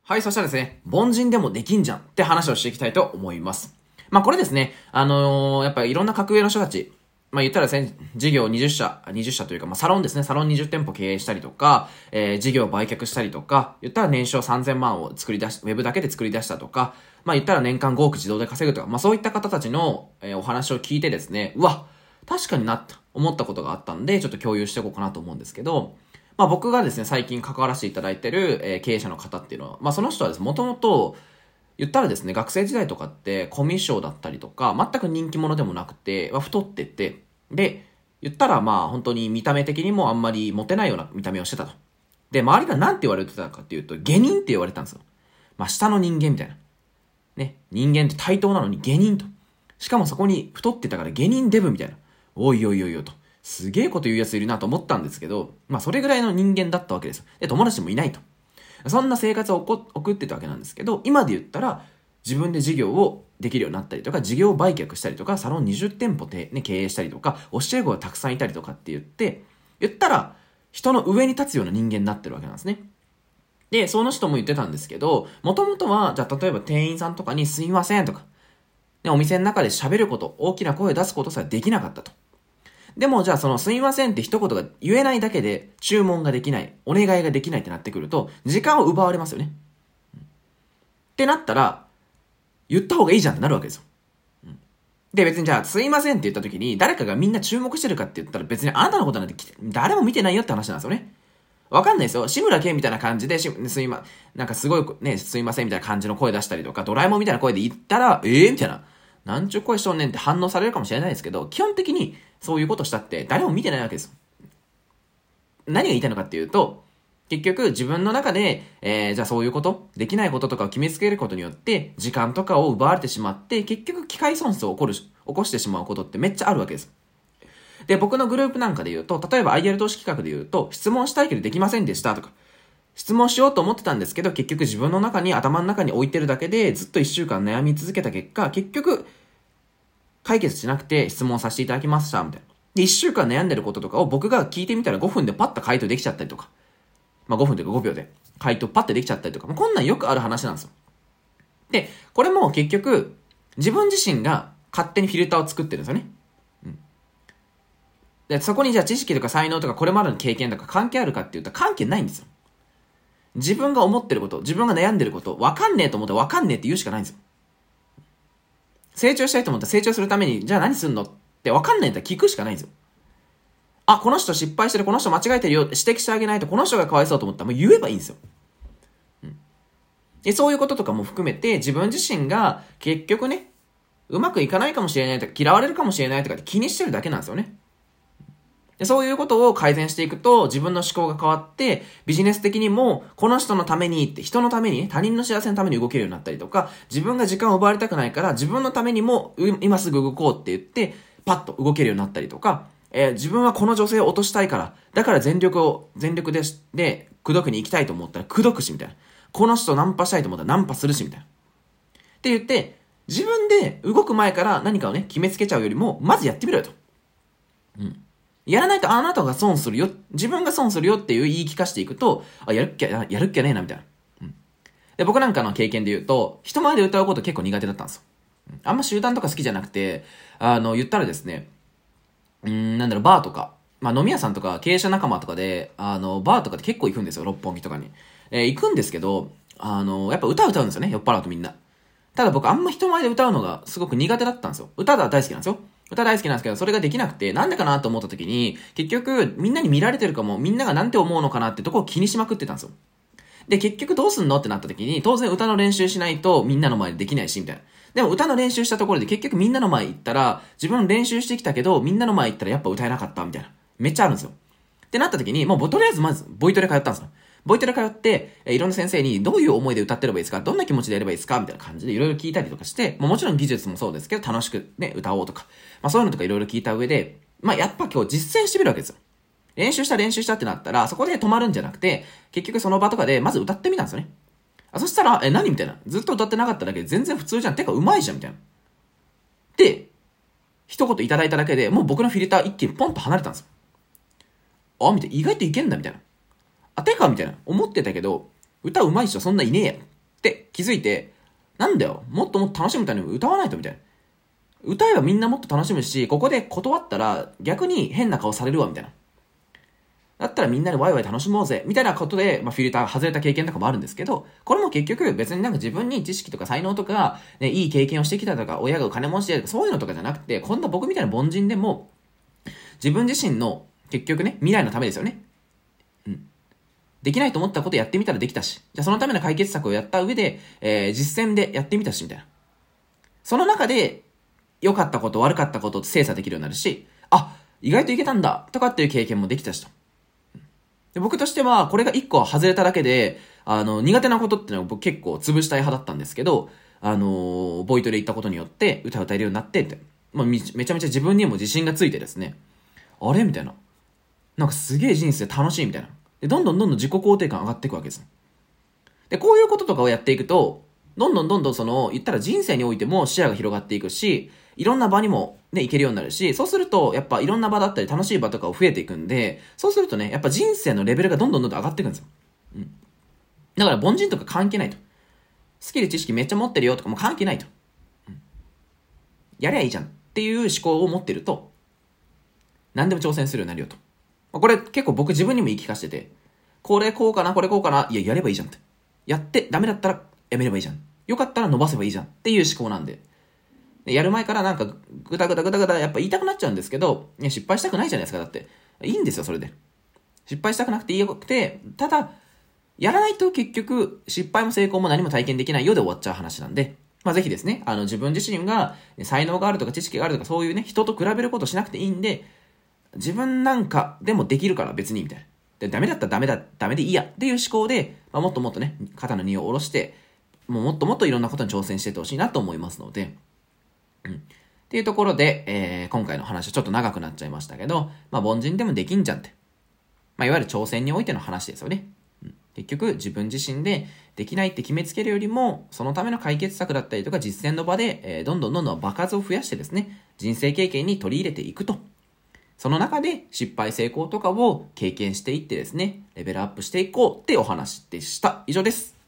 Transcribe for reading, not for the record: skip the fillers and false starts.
はい、そしたらですね、凡人でもできんじゃんって話をしていきたいと思います。これですね、やっぱりいろんな格上の人たち、言ったらですね、事業20社というか、サロンですね、サロン20店舗経営したりとか、事業を売却したりとか、言ったら年商3000万を作り出し、ウェブだけで作り出したとか、言ったら年間5億自動で稼ぐとか、そういった方たちの、お話を聞いてですね、うわ、確かになって思ったことがあったんで、ちょっと共有していこうかなと思うんですけど、僕がですね、最近関わらせていただいている、経営者の方っていうのは、その人はですね、もともと、言ったらですね、学生時代とかってコミュ障だったりとか、全く人気者でもなくて、太ってて、で、言ったら本当に見た目的にもあんまりモテないような見た目をしてたと。で、周りが何て言われてたかっていうと、下人って言われてたんですよ。下の人間みたいな。ね、人間って対等なのに下人と。しかもそこに太ってたから下人デブみたいな。おいおいおいおいと。すげえこと言うやついるなと思ったんですけど、それぐらいの人間だったわけですよ。で、友達もいないと。そんな生活を送ってたわけなんですけど、今で言ったら、自分で事業をできるようになったりとか、事業売却したりとか、サロン20店舗で、経営したりとか、教え子がたくさんいたりとかって言ったら、人の上に立つような人間になってるわけなんですね。で、その人も言ってたんですけど、もともとは、じゃあ例えば店員さんとかにすいませんとか、お店の中で喋ること、大きな声を出すことさえできなかったと。でもじゃあそのすいませんって一言が言えないだけで注文ができない、お願いができないってなってくると、時間を奪われますよね。ってなったら、言った方がいいじゃんってなるわけですよ。で、別にじゃあすいませんって言った時に誰かがみんな注目してるかって言ったら別にあなたのことなんて誰も見てないよって話なんですよね。わかんないですよ。志村けんみたいな感じで、なんかすごいね、すいませんみたいな感じの声出したりとか、ドラえもんみたいな声で言ったら、みたいな。なんちゅう声しとんねんって反応されるかもしれないですけど、基本的にそういうことしたって誰も見てないわけです。何が言いたいのかっていうと、結局自分の中で、じゃあそういうこと、できないこととかを決めつけることによって、時間とかを奪われてしまって、結局機械損失を起こしてしまうことってめっちゃあるわけです。で、僕のグループなんかで言うと、例えば IR 投資企画で言うと、質問したいけどできませんでしたとか、質問しようと思ってたんですけど、結局自分の中に、頭の中に置いてるだけで、ずっと1週間悩み続けた結果、結局、解決しなくて質問させていただきました、みたいな。で、1週間悩んでることとかを僕が聞いてみたら5分でパッと回答できちゃったりとか、5分というか5秒で回答パッとできちゃったりとか、こんなんよくある話なんですよ。で、これも結局、自分自身が勝手にフィルターを作ってるんですよね。で、そこにじゃあ知識とか才能とかこれまでの経験とか関係あるかって言ったら関係ないんですよ。自分が思ってること、自分が悩んでること、わかんねえと思ったらわかんねえって言うしかないんですよ。成長したいと思ったら成長するために、じゃあ何すんのってわかんないんだったら聞くしかないんですよ。あ、この人失敗してる、この人間違えてるよって指摘してあげないと、この人がかわいそうと思ったらもう言えばいいんですよ。で、そういうこととかも含めて、自分自身が結局ね、うまくいかないかもしれないとか、嫌われるかもしれないとかって気にしてるだけなんですよね。で、そういうことを改善していくと、自分の思考が変わって、ビジネス的にも、この人のためにって、人のために、他人の幸せのために動けるようになったりとか、自分が時間を奪われたくないから、自分のためにも、今すぐ動こうって言って、パッと動けるようになったりとか、自分はこの女性を落としたいから、だから全力で、口説くに行きたいと思ったら、口説くし、みたいな。この人ナンパしたいと思ったらナンパするし、みたいな。って言って、自分で動く前から何かをね、決めつけちゃうよりも、まずやってみろよと。やらないとあなたが損するよ、自分が損するよっていう言い聞かしていくと、やるっきゃねえな、みたいな。で、僕なんかの経験で言うと、人前で歌うこと結構苦手だったんですよ。あんま集団とか好きじゃなくて、言ったらですね、バーとか、飲み屋さんとか経営者仲間とかで、バーとかで結構行くんですよ、六本木とかに。行くんですけど、やっぱ歌うんですよね、酔っ払うとみんな。ただ僕あんま人前で歌うのがすごく苦手だったんですよ。歌は大好きなんですよ。歌大好きなんですけど、それができなくて、なんでかなと思った時に、結局、みんなに見られてるかも、みんながなんて思うのかなってとこを気にしまくってたんですよ。で、結局どうすんのってなった時に、当然歌の練習しないとみんなの前でできないし、みたいな。でも歌の練習したところで結局みんなの前行ったら、自分練習してきたけど、みんなの前行ったらやっぱ歌えなかった、みたいな。めっちゃあるんですよ。ってなった時に、もうとりあえずまず、ボイトレ通ったんですよ。ボイトレ通って、いろんな先生にどういう思いで歌ってればいいですか、どんな気持ちでやればいいですかみたいな感じでいろいろ聞いたりとかして、もちろん技術もそうですけど、楽しくね、歌おうとか、そういうのとかいろいろ聞いた上で、やっぱ今日実践してみるわけですよ。練習したってなったら、そこで止まるんじゃなくて、結局その場とかでまず歌ってみたんですよね。そしたら、何みたいな。ずっと歌ってなかっただけで全然普通じゃん。てか、うまいじゃん、みたいな。で、一言いただいただけで、もう僕のフィルター一気にポンと離れたんですよ。みたいな。意外といけんだ、みたいな。てかみたいな。思ってたけど、歌うまい人そんないねえや。っって気づいて、なんだよ、もっともっと楽しむために歌わないとみたいな。歌えばみんなもっと楽しむし、ここで断ったら逆に変な顔されるわみたいな。だったらみんなでワイワイ楽しもうぜみたいなことで、フィルター外れた経験とかもあるんですけど、これも結局別になんか自分に知識とか才能とか、ね、いい経験をしてきたとか、親が金持ちでとかそういうのとかじゃなくて、こんな僕みたいな凡人でも自分自身の結局ね、未来のためですよね。できないと思ったことやってみたらできたし、じゃあそのための解決策をやった上で、実践でやってみたしみたいな。その中で良かったこと悪かったことを精査できるようになるし、あ、意外といけたんだとかっていう経験もできたしと。で僕としてはこれが一個外れただけで、苦手なことっていうのは僕結構潰したい派だったんですけど、ボイトレ行ったことによって歌歌えるようになってって、めちゃめちゃ自分にも自信がついてですね、あれみたいな。なんかすげえ人生楽しいみたいな。で、どんどん自己肯定感上がっていくわけです。で、こういうこととかをやっていくと、どんどん言ったら人生においても視野が広がっていくし、いろんな場にもね、行けるようになるし、そうすると、やっぱいろんな場だったり楽しい場とかを増えていくんで、そうするとね、やっぱ人生のレベルがどんどん上がっていくんですよ。だから凡人とか関係ないと。スキル知識めっちゃ持ってるよとかも関係ないと。やりゃいいじゃんっていう思考を持ってると、何でも挑戦するようになるよと。これ結構僕自分にも言い聞かせてて、これこうかな、これこうかな、いや、やればいいじゃんって。やってダメだったらやめればいいじゃん。よかったら伸ばせばいいじゃんっていう思考なんで。やる前からなんかぐだぐだやっぱ言いたくなっちゃうんですけど、失敗したくないじゃないですか、だって。いいんですよ、それで。失敗したくなくていいよくて、ただ、やらないと結局失敗も成功も何も体験できないようで終わっちゃう話なんで、ぜひですね、自分自身が才能があるとか知識があるとかそういうね、人と比べることしなくていいんで、自分なんかでもできるから別にみたいな。で、ダメだったらダメでいいやっていう思考で、もっともっとね、肩の荷を下ろして、もっといろんなことに挑戦していってほしいなと思いますので、っていうところで、今回の話はちょっと長くなっちゃいましたけど、凡人でもできんじゃんって。いわゆる挑戦においての話ですよね。結局自分自身でできないって決めつけるよりも、そのための解決策だったりとか実践の場で、どんどん場数を増やしてですね、人生経験に取り入れていくと。その中で失敗成功とかを経験していってですね、レベルアップしていこうってお話でした。以上です。